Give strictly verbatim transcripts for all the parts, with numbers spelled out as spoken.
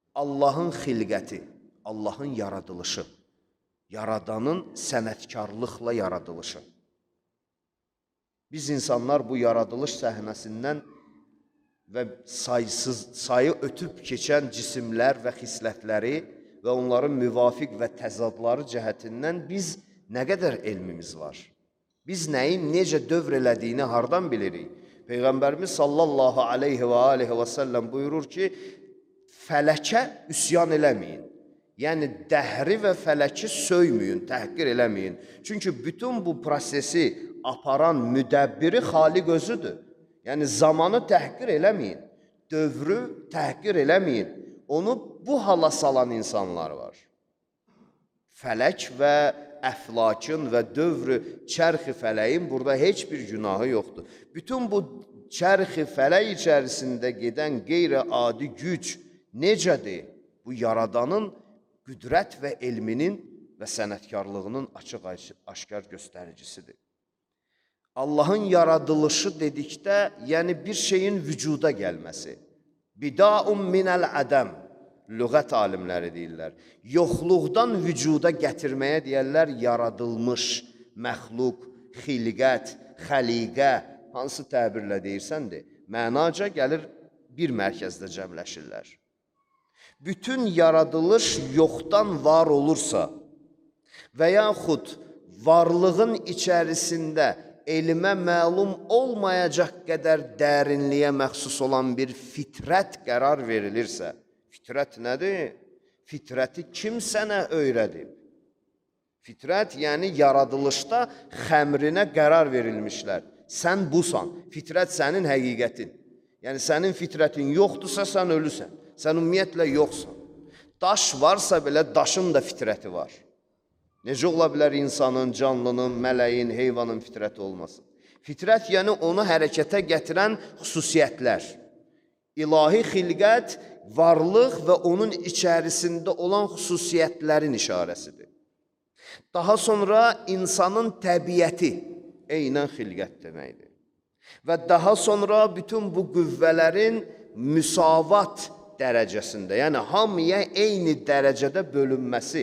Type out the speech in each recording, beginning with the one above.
Allahın xilqəti, Allahın yaradılışı, yaradanın sənətkarlıqla yaradılışı. Biz insanlar bu yaradılış səhnəsindən və sayısız, sayı ötüb keçən cisimlər və xislətləri və onların müvafiq və təzadları cəhətindən biz nə qədər elmimiz var? Biz nəyin necə dövr elədiyini hardan bilirik? Peyğəmbərimiz sallallahu aleyhi və aleyhi və səlləm buyurur ki, fələkə üsyan eləməyin. Yəni, dəhri və fələki söyməyin, təhqir eləməyin. Çünki bütün bu prosesi aparan müdəbbiri Xaliq özüdür. Yəni, zamanı təhqir eləməyin, dövrü təhqir eləməyin. Onu bu hala salan insanlar var. Fələk və əflakın və dövrü çərxi fələyin burada heç bir günahı yoxdur. Bütün bu çərxi fələk içərisində gedən qeyri-adi güc necədir? Bu yaradanın qüdrət və elminin və sənətkarlığının açıq-aşkar göstəricisidir. Allahın yaradılışı dedikdə, yəni bir şeyin vücuda gəlməsi. Bidaun minəl ədəm, lüğət alimləri deyirlər. Yoxluqdan vücuda gətirməyə deyərlər yaradılmış, məxluq, xilqət, xəliqə, hansı təbirlə deyirsəndir, mənaca gəlir bir mərkəzdə cəmləşirlər. Bütün yaradılış yoxdan var olursa və yaxud varlığın içərisində elmə məlum olmayacaq qədər dərinliyə məxsus olan bir fitrət qərar verilirsə, fitrət nədir? Fitrəti kim sənə öyrədib? Fitrət, yəni yaradılışda xəmrinə qərar verilmişlər. Sən busan, fitrət sənin həqiqətin. Yəni, sənin fitrətin yoxdursa, sən ölüsən. Sən ümumiyyətlə yoxsan. Daş varsa belə, daşın da fitrəti var. Necə ola bilər insanın, canlının, mələyin, heyvanın fitrəti olmasın? Fitrət, yəni onu hərəkətə gətirən xüsusiyyətlər. İlahi xilqət, varlıq və onun içərisində olan xüsusiyyətlərin işarəsidir. Daha sonra insanın təbiəti, eynən xilqət deməkdir. Və daha sonra bütün bu qüvvələrin müsavat dərəcəsində, yəni hamıya eyni dərəcədə bölünməsi,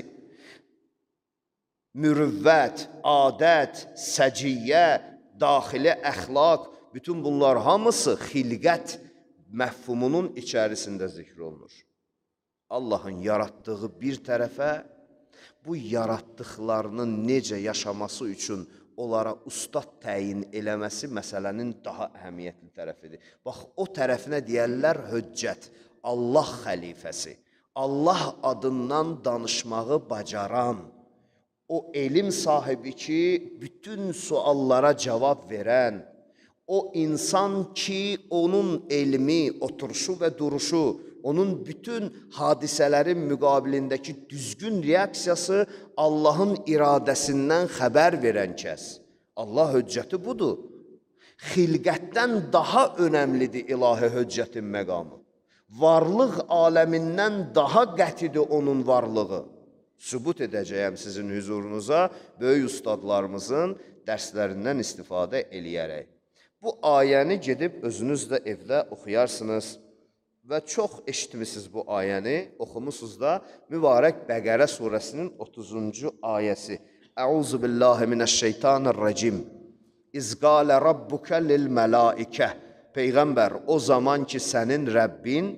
mürüvvət, adət, səciyyə, daxili əxlaq, bütün bunlar hamısı xilqət məfhumunun içərisində zikr olunur. Allahın yaratdığı bir tərəfə, bu yaratdıqlarının necə yaşaması üçün onlara ustad təyin eləməsi məsələnin daha əhəmiyyətli tərəfidir. Bax, o tərəfinə deyərlər höccət, Allah xəlifəsi, Allah adından danışmağı bacaran, o elm sahibi ki, bütün suallara cavab verən, o insan ki, onun elmi, oturuşu və duruşu, onun bütün hadisələrin müqabilindəki düzgün reaksiyası Allahın iradəsindən xəbər verən kəs. Allah höccəti budur. Xilqətdən daha önəmlidir ilahi höccətin məqamı. Varlıq aləmindən daha qətidir onun varlığı. Sübut edəcəyəm sizin hüzurunuza böyük ustadlarımızın dərslərindən istifadə eləyərək. Bu ayəni gedib özünüz də evdə oxuyarsınız və çox eşitmisiniz bu ayəni, oxumusunuz da mübarək Bəqərə surəsinin otuzuncu ayəsi. Əuzu billahi minəşşeytanirracim. İzqalə rabbukə lil mələikə. Peyğəmbər, o zaman ki, sənin Rəbbin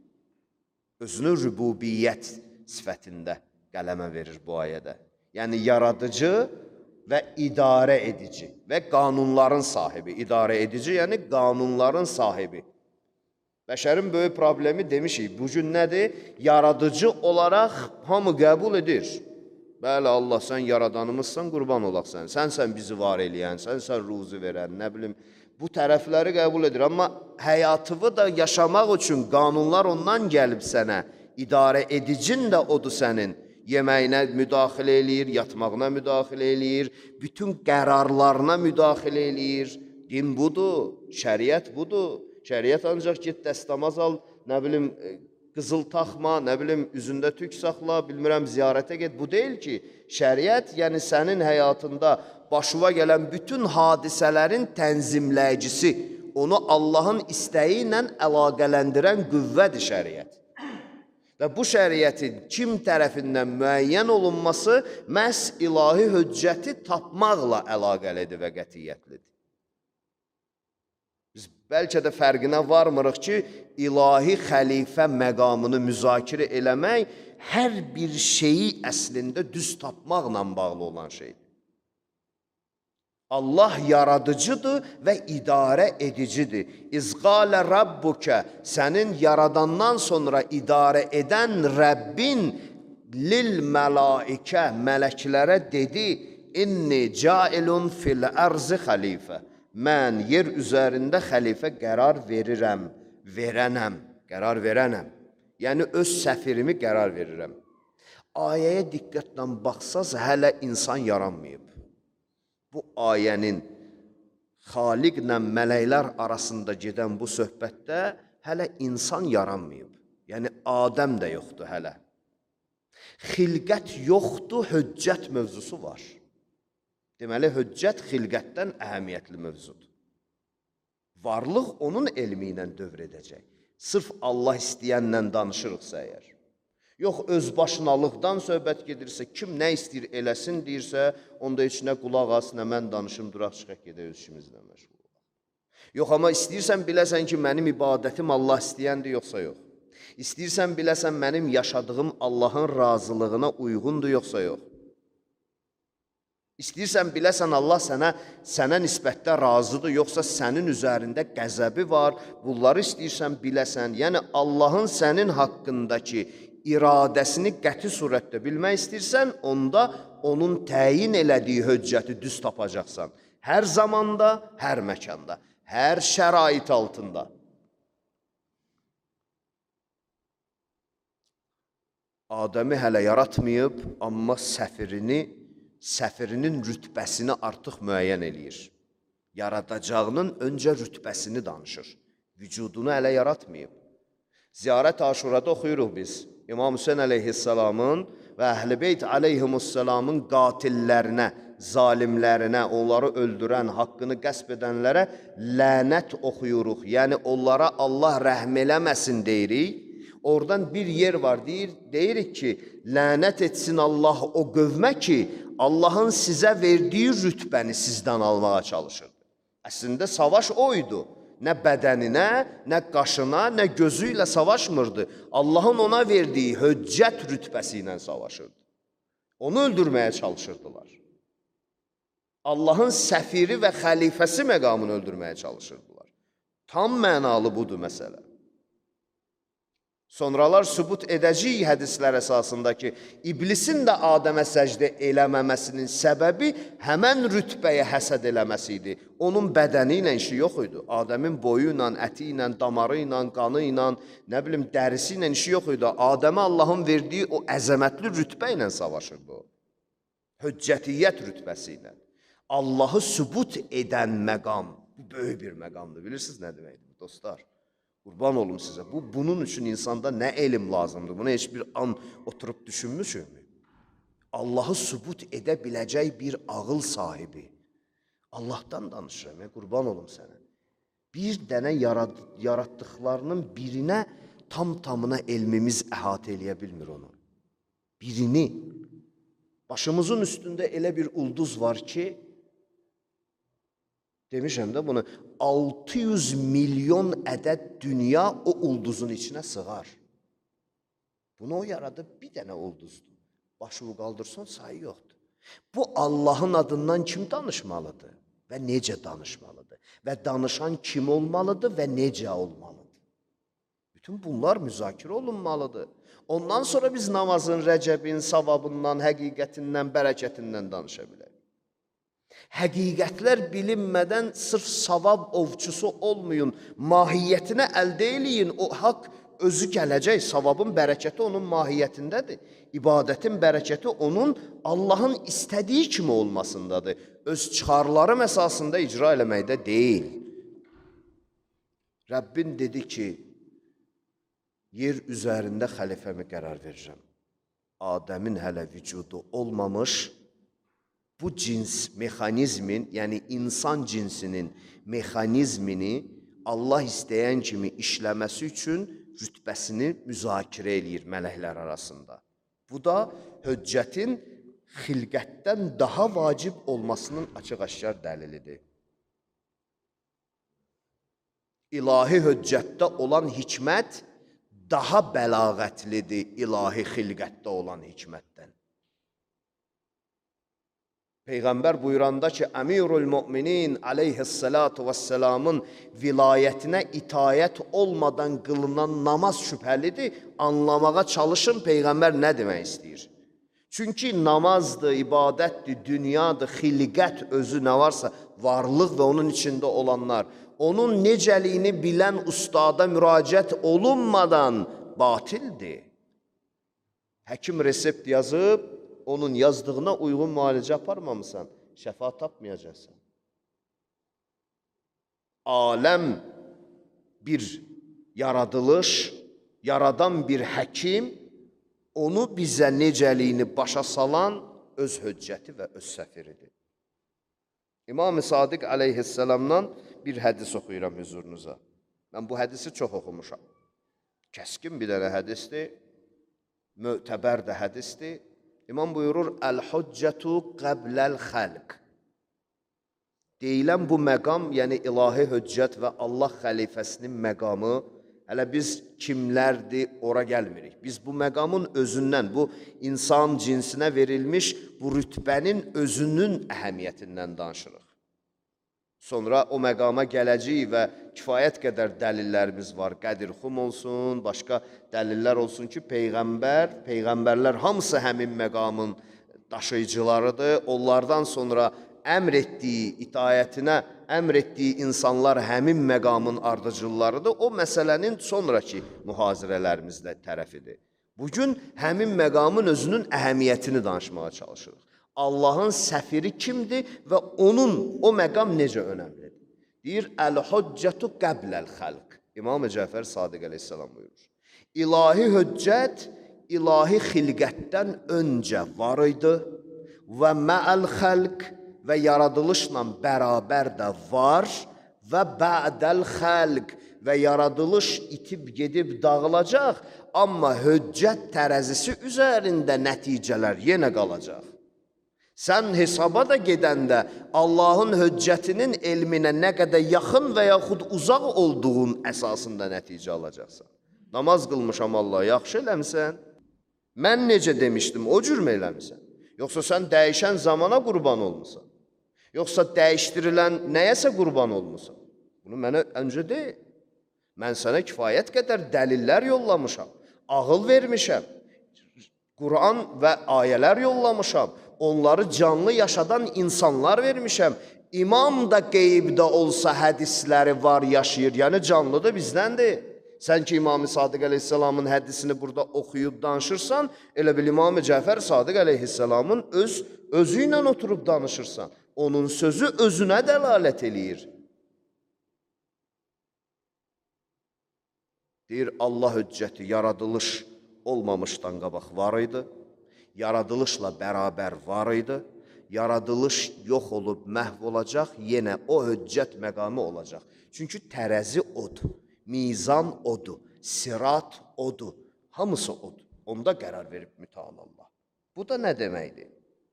özünü rübubiyyət sifətində qələmə verir bu ayədə. Yəni, yaradıcı və idarə edici və qanunların sahibi. İdarə edici, yəni qanunların sahibi. Bəşərin böyük problemi demişik, bugün nədir? Yaradıcı olaraq hamı qəbul edir. Bəli, Allah, sən yaradanımızsan, qurban olaq sən. Sənsən bizi var eləyən, sənsən ruzu verən, nə bilim, bu tərəfləri qəbul edir. Amma həyatını da yaşamaq üçün qanunlar ondan gəlib sənə. İdarə edicin də odur sənin. Yeməyinə müdaxilə eləyir, yatmağına müdaxilə eləyir, bütün qərarlarına müdaxilə eləyir. Din budur, şəriət budur. Şəriət ancaq get dəstəmaz al, nə bilim, qızıl taxma, nə bilim, üzündə tük saxla, bilmirəm, ziyarətə get. Bu deyil ki, şəriət, yəni sənin həyatında başına gələn bütün hadisələrin tənzimləyicisi, onu Allahın istəyi ilə əlaqələndirən qüvvədir şəriət. Və bu şəriətin kim tərəfindən müəyyən olunması məhz ilahi höccəti tapmaqla əlaqəlidir və qətiyyətlidir. Biz bəlkə də fərqinə varmırıq ki, ilahi xəlifə məqamını müzakirə eləmək hər bir şeyi əslində düz tapmaqla bağlı olan şeydir. Allah yaradıcıdır və idarə edicidir. İzqalə Rabbukə, sənin yaradandan sonra idarə edən Rəbbin lil məlaikə, mələklərə dedi, inni cailun fil ərzı xəlifə. Mən yer üzərində xəlifə qərar verirəm, verənəm, qərar verənəm. Yəni öz səfirimi qərar verirəm. Ayəyə diqqətlə baxsaz, hələ insan yaranmayıb. Bu ayənin xaliqlə mələklər arasında gedən bu söhbətdə hələ insan yaranmayıb. Yəni Adəm də yoxdur hələ. Xilqət yoxdur, höccət mövzusu var. Deməli, höccət xilqətdən əhəmiyyətli mövzudur. Varlıq onun elmi ilə dövr edəcək. Sırf Allah istəyənlə danışırıqsa əgər. Yox, özbaşınalıqdan söhbət gedirsə, kim nə istəyir eləsin deyirsə, onda heç nə qulaq as, nə mən danışım, duraq çıxaq gedək öz işimizlə məşğul olaq. Yox, amma istəyirsən biləsən ki, mənim ibadətim Allah istəyəndir, yoxsa yox. İstəyirsən biləsən, mənim yaşadığım Allahın razılığına uyğundur, yoxsa yox. İstəyirsən biləsən, Allah sənə, sənə nisbətdə razıdır, yoxsa sənin üzərində qəzəbi var, bunları istəyirsən biləsən. Yəni, Allahın sənin haqqındakı iradəsini qəti surətdə bilmək istəyirsən, onda onun təyin elədiyi höccəti düz tapacaqsan. Hər zamanda, hər məkanda, hər şərait altında. Adəmi hələ yaratmayıb, amma səfirini, səfirinin rütbəsini artıq müəyyən eləyir. Yaradacağının öncə rütbəsini danışır. Vücudunu hələ yaratmayıb. Ziyarət Aşurada oxuyuruq biz. İmam Hüseyin əleyhissalamın və Əhl-i Beyt əleyhimussalamın qatillərinə, zalimlərinə, onları öldürən, haqqını qəsb edənlərə lənət oxuyuruq. Yəni, onlara Allah rəhm eləməsin deyirik. Oradan bir yer var, deyir, deyirik ki, lənət etsin Allah o qövmə ki, Allahın sizə verdiyi rütbəni sizdən almağa çalışırdı. Əslində, savaş oydu. Nə bədəninə, nə qaşına, nə gözü ilə savaşmırdı. Allahın ona verdiyi höccət rütbəsi ilə savaşırdı. Onu öldürməyə çalışırdılar. Allahın səfiri və xəlifəsi məqamını öldürməyə çalışırdılar. Tam mənalı budur məsələ. Sonralar sübut edəcəyik hədislər əsasında ki, iblisin də Adəmə səcdə eləməməsinin səbəbi həmən rütbəyə həsəd eləməsi idi. Onun bədəni ilə işi yox idi. Adəmin boyu ilə, əti ilə, damarı ilə, qanı ilə, nə bilim, dərisi ilə işi yox idi. Adəmə Allahın verdiyi o əzəmətli rütbə ilə savaşırdı o. Höccətiyyət rütbəsi ilə. Allahı sübut edən məqam, bu böyük bir məqamdır. Bilirsiniz nə deməkdir, dostlar? Qurban olum sizə. Bu, bunun üçün insanda nə elm lazımdır? Buna heç bir an oturub düşünmüşükmü? Allahı sübut edə biləcək bir ağıl sahibi. Allahdan danışıram, ya, qurban olum sənə. Bir dənə yarad yaratdıqlarının birinə tam-tamına elmimiz əhatə eləyə bilmir onu. Birini. Başımızın üstündə elə bir ulduz var ki, demişəm də bunu, altı yüz milyon ədəd dünya o ulduzun içinə sığar. Bunu o yaradıb bir dənə ulduzdur. Başını qaldırsan sayı yoxdur. Bu Allahın adından kim danışmalıdır və necə danışmalıdır? Və danışan kim olmalıdır və necə olmalıdır? Bütün bunlar müzakirə olunmalıdır. Ondan sonra biz namazın, rəcəbin, savabından, həqiqətindən, bərəkətindən danışa bilərik. Həqiqətlər bilinmədən sırf savab ovçusu olmayın, mahiyyətinə əldə eləyin, o haqq özü gələcək, savabın bərəkəti onun mahiyyətindədir. İbadətin bərəkəti onun Allahın istədiyi kimi olmasındadır. Öz çıxarlarım əsasında icra eləməkdə deyil. Rəbbin dedi ki, yer üzərində xəlifəmi qərar verirəm. Adəmin hələ vücudu olmamış, bu cins mexanizmin, yəni insan cinsinin mexanizmini Allah istəyən kimi işləməsi üçün rütbəsini müzakirə eləyir mələklər arasında. Bu da höccətin xilqətdən daha vacib olmasının açıq-aşkar dəlilidir. İlahi höccətdə olan hikmət daha bəlağətlidir ilahi xilqətdə olan hikmətdən. Peyğəmbər buyuranda ki, Əmirul Müminin aleyhissalatu vesselamın vilayətinə itayət olmadan qılınan namaz şübhəlidir, anlamağa çalışın Peyğəmbər nə demək istəyir? Çünki namazdır, ibadətdir, dünyadır, xilqət özü nə varsa, varlıq və onun içində olanlar, onun necəliyini bilən ustada müraciət olunmadan batildir. Həkim resept yazıb, onun yazdığına uyğun müalicə aparmamısan, şəfa tapmayacaqsan. Aləm bir yaradılış, yaradan bir həkim, onu bizə necəliyini başa salan öz höccəti və öz səfiridir. İmam-ı Sadiq aleyhisselamdan bir hədis oxuyuram hüzurunuza. Mən bu hədisi çox oxumuşam. Kəskin bir dənə hədisdir, mötəbər də hədisdir. İmam buyurur, Əl-Hüccətu qəbləl-xəlq. Deyilən bu məqam, yəni ilahi höccət və Allah xəlifəsinin məqamı, hələ biz kimlərdir, ora gəlmirik. Biz bu məqamın özündən, bu insan cinsinə verilmiş bu rütbənin özünün əhəmiyyətindən danışırıq. Sonra o məqama gələcəyik və kifayət qədər dəlillərimiz var. Qədir Xum olsun, başqa dəlillər olsun ki, Peyğəmbər, Peyğəmbərlər hamısı həmin məqamın daşıyıcılarıdır. Onlardan sonra əmr etdiyi, itayətinə əmr etdiyi insanlar həmin məqamın ardıcıllarıdır. O məsələnin sonraki mühazirələrimizdə tərəfidir. Bugün həmin məqamın özünün əhəmiyyətini danışmağa çalışırıq. Allahın səfiri kimdir və onun o məqam necə önəmlidir? Deyir, Əl-Hüccətu qəbləl-xəlq. İmam-ı Cəfər Sadiq əleyhissalam buyurur. İlahi höccət, ilahi xilqətdən öncə var idi və məəl-xəlq və yaradılışla bərabər də var və bə'dəl-xəlq və yaradılış itib gedib dağılacaq, amma höccət tərəzisi üzərində nəticələr yenə qalacaq. Sən hesaba da gedəndə Allahın höccətinin elminə nə qədər yaxın və yaxud uzaq olduğun əsasında nəticə alacaqsan. Namaz qılmışam Allah, yaxşı eləmsən. Mən necə demişdim, o cür mü eləmsən? Yoxsa sən dəyişən zamana qurban olmusan? Yoxsa dəyişdirilən nəyəsə qurban olmusan? Bunu mənə öncə deyil. Mən sənə kifayət qədər dəlillər yollamışam, ağıl vermişəm, Quran və ayələr yollamışam, onları canlı yaşadan insanlar vermişəm. İmam da qeybdə olsa hədisləri var, yaşayır, yəni canlı da bizdəndir. Sən ki, İmam-ı Sadiq əleyhissalamın hədisini burada oxuyub danışırsan, elə bil İmam-ı Cəfər Sadiq əleyhissalamın öz, özü ilə oturub danışırsan. Onun sözü özünə dəlalət eləyir. Deyir, Allah höccəti yaradılış olmamışdan qabaq var idi. Yaradılışla bərabər var idi. Yaradılış yox olub məhv olacaq, yenə o höccət məqamı olacaq. Çünki tərəzi odur, mizan odur, sirat odur, hamısı odur. Onda qərar verib mütəal Allah. Bu da nə deməkdir?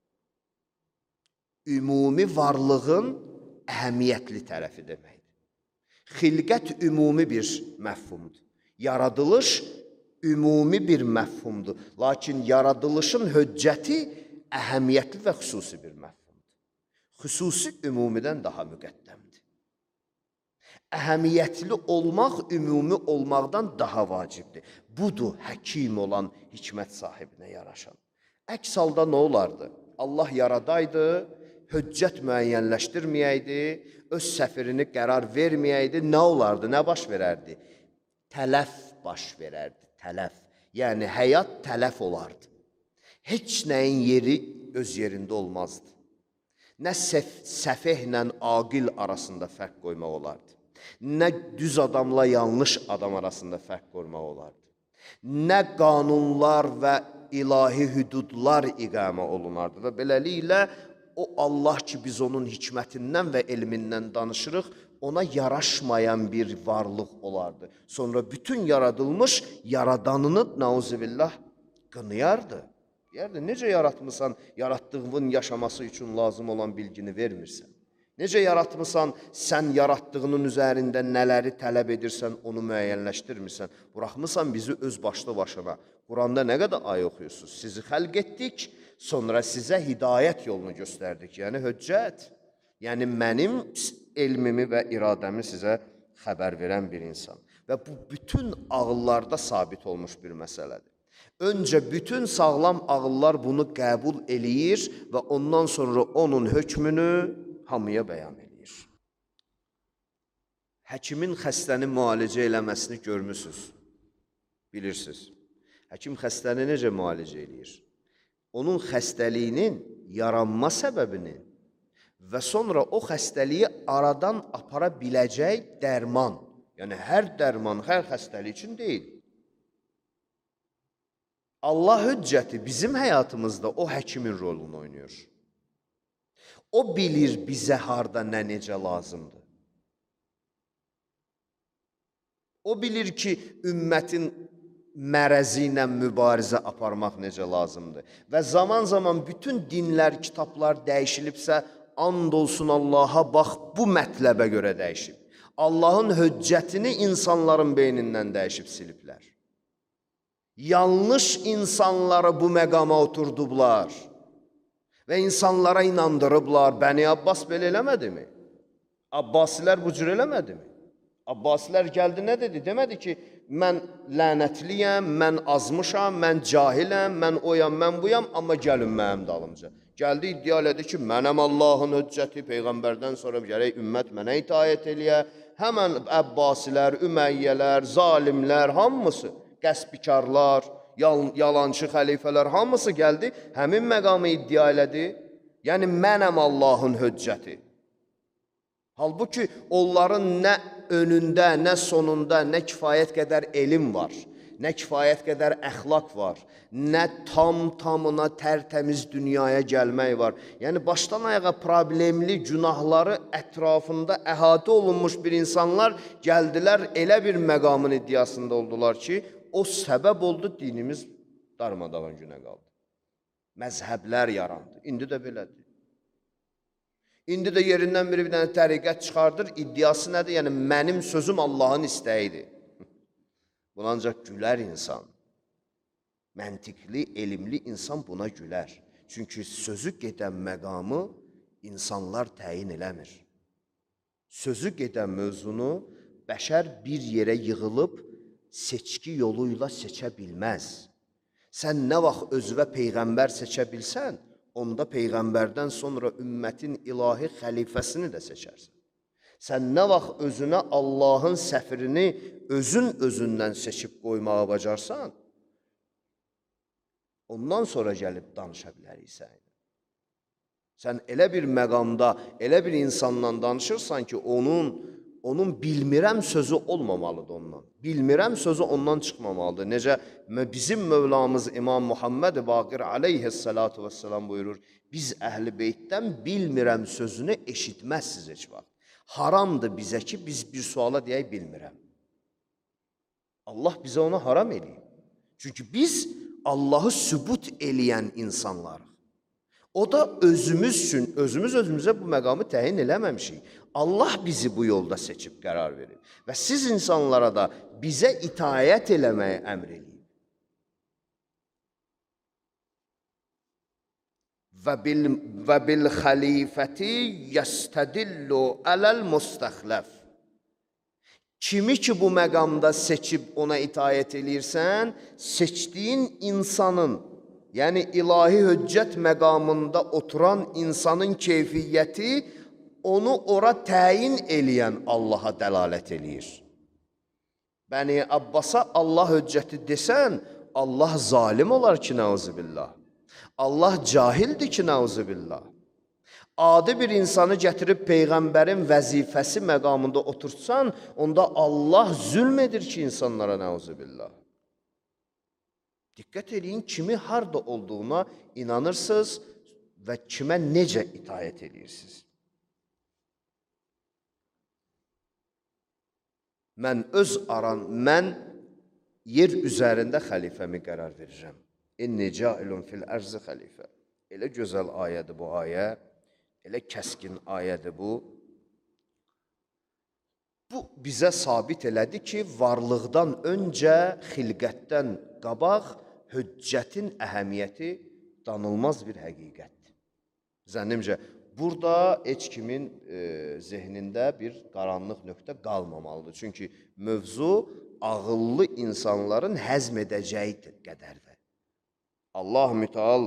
Ümumi varlığın əhəmiyyətli tərəfi deməkdir. Xilqət ümumi bir məfhumdur. Yaradılış ümumi bir məfhumdur. Lakin yaradılışın höccəti əhəmiyyətli və xüsusi bir məfhumdur. Xüsusi ümumidən daha müqəddəmdir. Əhəmiyyətli olmaq ümumi olmaqdan daha vacibdir. Budur həkim olan hikmət sahibinə yaraşan. Əks halda nə olardı? Allah yaradaydı, höccət müəyyənləşdirməyəydi, öz səfirini qərar verməyəydi, nə olardı, nə baş verərdi? Tələf baş verərdi, tələf. Yəni, həyat tələf olardı. Heç nəyin yeri öz yerində olmazdı. Nə səf səfehlə aqil arasında fərq qoymaq olardı. Nə düz adamla yanlış adam arasında fərq qoymaq olardı. Nə qanunlar və ilahi hüdudlar iqamə olunardı və beləliklə o Allah ki, biz onun hikmətindən və elmindən danışırıq, ona yaraşmayan bir varlıq olardı. Sonra bütün yaradılmış yaradanını nauzubillah qınıyardı. Deyərdi, necə yaratmısan, yaratdığın yaşaması üçün lazım olan bilgini vermirsən? Necə yaratmısan, sən yaratdığının üzərində nələri tələb edirsən, onu müəyyənləşdirmirsən? Buraxmısan bizi öz başlı başına. Quranda nə qədər ayə oxuyursunuz? Sizi xəlq etdik, sonra sizə hidayət yolunu göstərdik. Yəni höccət, yəni mənim elmimi və iradəmi sizə xəbər verən bir insan. Və bu bütün ağıllarda sabit olmuş bir məsələdir. Öncə bütün sağlam ağıllar bunu qəbul eləyir və ondan sonra onun hökmünü hamıya bəyan eləyir. Həkimin xəstəni müalicə eləməsini görmüsünüz, bilirsiniz. Həkim xəstəni necə müalicə eləyir? Onun xəstəliyinin yaranma səbəbini və sonra o xəstəliyi aradan apara biləcək dərman, yəni hər dərman, hər xəstəlik üçün deyil. Allah hüccəti bizim həyatımızda o həkimin rolunu oynayır. O bilir bizə harda nə necə lazımdır. O bilir ki, ümmətin mərəzi ilə mübarizə aparmaq necə lazımdır. Və zaman zaman bütün dinlər, kitablar dəyişilibsə, and olsun Allaha, bax bu mətləbə görə dəyişib. Allahın hüccətini insanların beynindən dəyişib siliblər. Yanlış insanları bu məqama oturdublar və insanlara inandırıblar. Bəni Abbas belə eləmədimi? Abbasilər bu cür eləmədimi? Abbasilər gəldi, nə dedi? Demədi ki, mən lənətliyəm, mən azmışam, mən cahiləm, mən oyam, mən buyam, amma gəlin mənim dalımca. Gəldi, iddia elədi ki, mənəm Allahın hüccəti, Peyğəmbərdən sonra gərək ümmət mənə itaət eləyə. Həmən Əbbasilər, Üməyyələr, zalimlər, hamısı, qəsbikarlar, yal yalancı xəlifələr, hamısı gəldi, həmin məqamı iddia elədi. Yəni, mənəm Allahın hüccəti. Halbuki, onların nə önündə, nə sonunda, nə kifayət qədər elm var, nə kifayət qədər əxlaq var, nə tam-tamına tərtəmiz dünyaya gəlmək var. Yəni, başdan ayağa problemli günahları ətrafında əhatə olunmuş bir insanlar gəldilər, elə bir məqamın iddiasında oldular ki, o səbəb oldu, dinimiz darmadağın günə qaldı. Məzhəblər yarandı. İndi də belədir. İndi də yerindən biri bir dənə təriqət çıxardır, iddiası nədir? Yəni, mənim sözüm Allahın istəyidir. Buna ancaq gülər insan. Məntiqli, elmli insan buna gülər. Çünki sözü gedən məqamı insanlar təyin eləmir. Sözü gedən mövzunu bəşər bir yerə yığılıb, seçki yoluyla seçə bilməz. Sən nə vaxt özünə Peyğəmbər seçə bilsən, onda Peyğəmbərdən sonra ümmətin ilahi xəlifəsini də seçərsən. Sən nə vaxt özünə Allahın səfirini özün özündən seçib qoymağa bacarsan, ondan sonra gəlib danışa bilərik sən. Sən elə bir məqamda, elə bir insandan danışırsan ki, onun onun bilmirəm sözü olmamalıdır ondan. Bilmirəm sözü ondan çıxmamalıdır. Necə bizim Mövlamız İmam Muhammed Baqir aleyhissalatu vesselam buyurur, biz Əhl-i Beytdən bilmirəm sözünü eşitməzsiz heç vaxt. Haramdır bizə ki, biz bir suala deyək bilmirəm. Allah bizə onu haram eləyib. Çünki biz Allahı sübut eləyən insanlarıq. O da özümüz üçün, özümüz özümüzə bu məqamı təyin eləməmişik. Allah bizi bu yolda seçib qərar verir. Və siz insanlara da bizə itaət eləməyə əmr eləyib. Və bil xəlifəti yəstədillu ələl müstəxləf. Kimi ki bu məqamda seçib ona itaət eləyirsən, seçdiyin insanın, yəni ilahi hüccət məqamında oturan insanın keyfiyyəti onu ora təyin eləyən Allaha dəlalət eləyir. Bəni Abbasa Allah hüccəti desən, Allah zalim olar ki, nəuzubillah. Allah cahildir ki, nəuzubillah. Adi bir insanı gətirib Peyğəmbərin vəzifəsi məqamında oturtsan, onda Allah zülm edir ki, insanlara nəuzubillah. Diqqət edin, kimi harda olduğuna inanırsınız və kimə necə itaət edirsiniz. Mən öz aran, mən yer üzərində xəlifəmi qərar verirəm. İnni cailun fil ərzi xəlifə. Elə gözəl ayədir bu ayə, elə kəskin ayədir bu. Bu bizə sabit elədi ki, varlıqdan öncə, xilqətdən qabaq höccətin əhəmiyyəti danılmaz bir həqiqətdir. Zənnimcə, burada heç kimin e, zehnində bir qaranlıq nöqtə qalmamalıdır. Çünki mövzu ağıllı insanların həzm edəcəyi qədərdir. Allah mütəal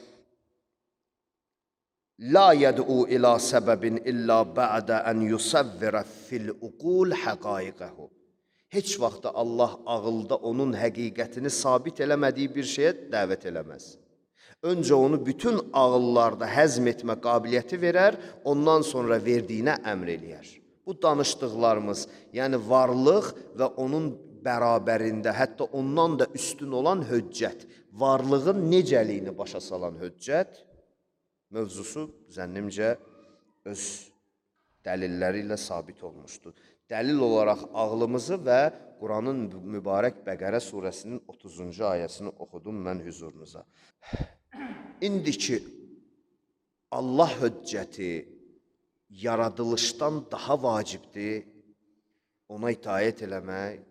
La yəd'u ila səbəbin illa bə'də ən yusəvvirə fil uqul həqaiqəhu. Heç vaxt Allah ağılda onun həqiqətini sabit eləmədiyi bir şeyə dəvət eləməz. Öncə onu bütün ağıllarda həzm etmə qabiliyyəti verər, ondan sonra verdiyinə əmr eləyər. Bu danışdıqlarımız, yəni varlıq və onun bərabərində, hətta ondan da üstün olan höccət, varlığın necəliyini başa salan höccət, mövzusu zənnimcə öz dəlilləri ilə sabit olmuşdur. Dəlil olaraq ağlımızı və Quranın mübarək Bəqərə surəsinin otuzuncu ayəsini oxudum mən hüzurunuza. İndiki Allah höccəti yaradılışdan daha vacibdir, ona itaət eləmək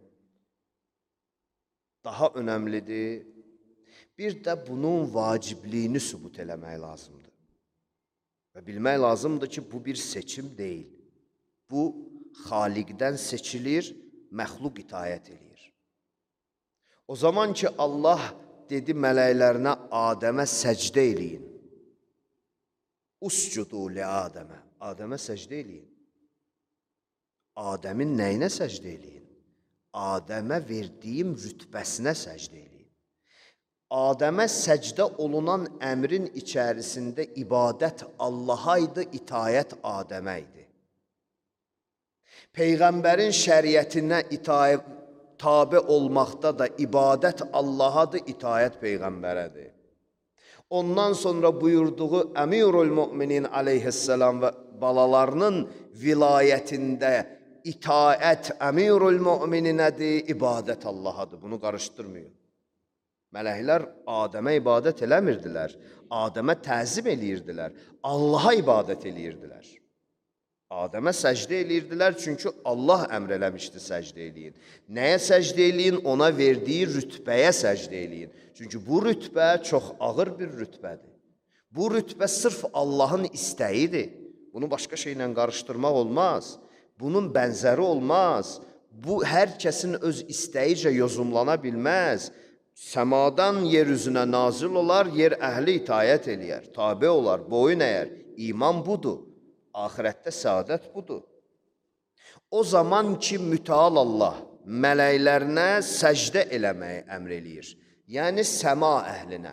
daha önəmlidir. Bir də bunun vacibliyini sübut eləmək lazımdır. Və bilmək lazımdır ki, bu bir seçim deyil. Bu, xaliqdən seçilir, məxluq itaət edir. O zaman ki, Allah dedi mələklərinə Adəmə səcdə eləyin. Uscudu li Adəmə. Adəmə səcdə eləyin. Adəmin nəyinə səcdə eləyin? Adəmə verdiyim rütbəsinə səcdə eləyin. Adəmə səcdə olunan əmrin içərisində ibadət Allaha idi, itayət Adəmə idi. Peyğəmbərin şəriətinə itaət, tabe olmaqda da ibadət Allahadır, itayət Peyğəmbərədir. Ondan sonra buyurduğu Əmirul Müminin aleyhisselam və balalarının vilayətində itaət Əmirul Mümininədir, ibadət Allahadır. Bunu qarışdırmayın. Mələklər Adəmə ibadət eləmirdilər, Adəmə təzim eləyirdilər, Allaha ibadət eləyirdilər. Adəmə səcdə eləyirdilər, çünki Allah əmr eləmişdi səcdə eləyin. Nəyə səcdə eləyin? Ona verdiyi rütbəyə səcdə eləyin. Çünki bu rütbə çox ağır bir rütbədir. Bu rütbə sırf Allahın istəyidir. Bunu başqa şeylə qarışdırmaq olmaz. Bunun bənzəri olmaz. Bu, hər kəsin öz istəyicə yozumlana bilməz. Səmadan yer üzünə nazil olar, yer əhli itayət eləyər, tabe olar, boyun əyər. İman budur, axirətdə səadət budur. O zaman ki, mütəal Allah mələklərinə səcdə eləməyi əmr eləyir. Yəni, səma əhlinə.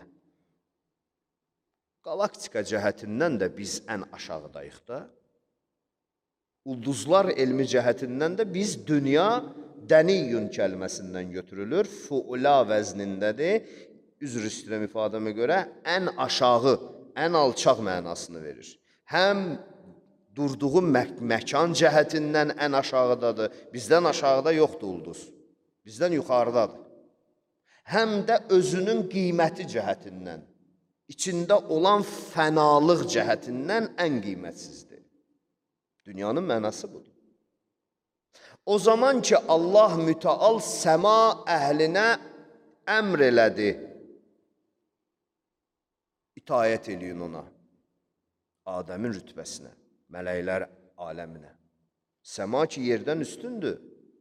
Galaktika cəhətindən də biz ən aşağıdayıq da. Ulduzlar elmi cəhətindən də biz dünya dəniyyün kəlməsindən götürülür, fuula vəznindədir, üzr istəyirəm ifadəmə görə, ən aşağı, ən alçaq mənasını verir. Həm durduğu mək məkan cəhətindən ən aşağıdadır, bizdən aşağıda yoxdur ulduz, bizdən yuxarıdadır. Həm də özünün qiyməti cəhətindən, içində olan fənalıq cəhətindən ən qiymətsizdir. Dünyanın mənası budur. O zaman ki, Allah mütəal səma əhlinə əmr elədi, itayət eləyin ona, Adəmin rütbəsinə, mələklər aləminə. Səma ki, yerdən üstündür.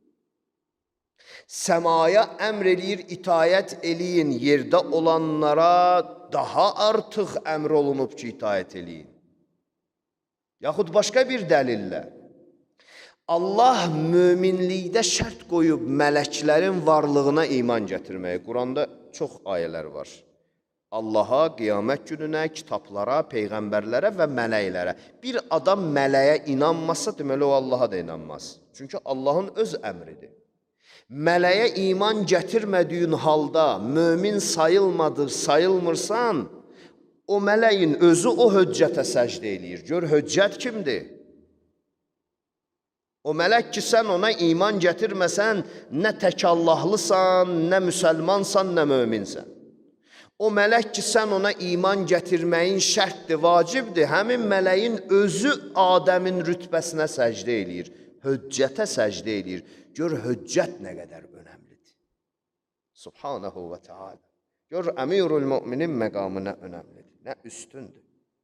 Səmaya əmr eləyir, itayət eləyin, yerdə olanlara daha artıq əmr olunub ki, itayət eləyin. Yaxud başqa bir dəlillə, Allah möminlikdə şərt qoyub mələklərin varlığına iman gətirməyi. Quranda çox ayələr var. Allaha, qiyamət gününə, kitablara, peyğəmbərlərə və mələklərə. Bir adam mələyə inanmasa, deməli o Allaha da inanmaz. Çünki Allahın öz əmridir. Mələyə iman gətirmədiyin halda mömin sayılmadır, sayılmırsan, o mələyin özü o höccətə səcdə eləyir. Gör, höccət kimdir? O mələk ki, sən ona iman gətirməsən, nə tək Allahlısan, nə müsəlmansan, nə möminsən. O mələk ki, sən ona iman gətirməyin şərtdir, vacibdir. Həmin mələyin özü Adəmin rütbəsinə səcdə eləyir, höccətə səcdə eləyir. Gör, höccət nə qədər önəmlidir. Subhanahu və Teala. Gör, Əmirul Müminin məqamı nə önəmlidir, nə üstündür.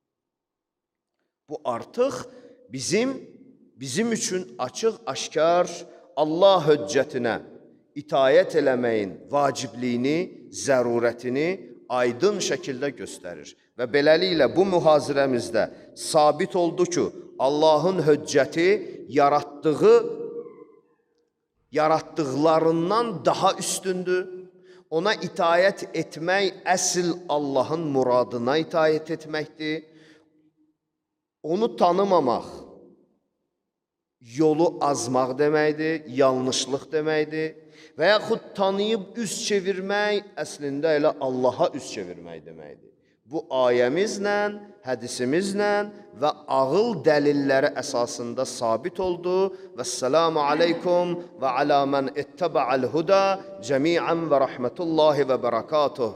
Bu artıq bizim, bizim üçün açıq, aşkar Allah höccətinə itayət eləməyin vacibliyini, zərurətini aydın şəkildə göstərir. Və beləliklə bu mühazirəmizdə sabit oldu ki, Allahın höccəti yaratdığı, yaratdıqlarından daha üstündür. Ona itayət etmək əsl Allahın muradına itayət etməkdir. Onu tanımamaq yolu azmaq deməkdir, yanlışlıq deməkdir. Və yaxud tanıyıb üz çevirmək əslində elə Allaha üz çevirmək deməkdir. Bu ayəmizlə, hədisimizlə və ağıl dəlilləri əsasında sabit oldu. Vəssalamu aleykum və alə mən ittəbə'əl huda cəmiən və rəhmətullahi və bərəkatuh.